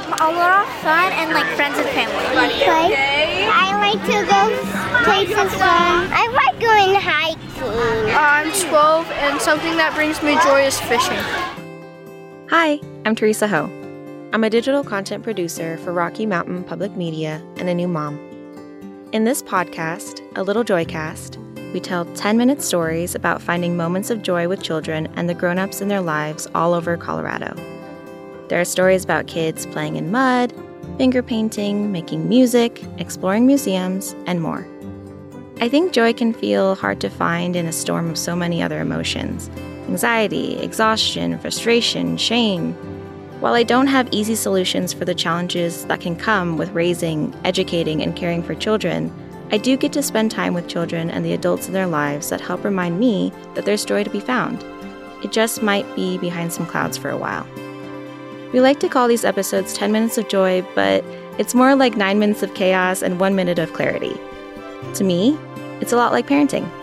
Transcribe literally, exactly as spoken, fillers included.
A lot of fun and like friends and family. Play. I like to go places fun. I like going hiking. I'm twelve and something that brings me joy is fishing. Hi, I'm Teresa Ho. I'm a digital content producer for Rocky Mountain Public Media and a new mom. In this podcast, A Little Joycast, we tell ten-minute stories about finding moments of joy with children and the grown-ups in their lives all over Colorado. There are stories about kids playing in mud, finger painting, making music, exploring museums, and more. I think joy can feel hard to find in a storm of so many other emotions: anxiety, exhaustion, frustration, shame. While I don't have easy solutions for the challenges that can come with raising, educating, and caring for children, I do get to spend time with children and the adults in their lives that help remind me that there's joy to be found. It just might be behind some clouds for a while. We like to call these episodes ten minutes of joy, but it's more like nine minutes of chaos and one minute of clarity. To me, it's a lot like parenting.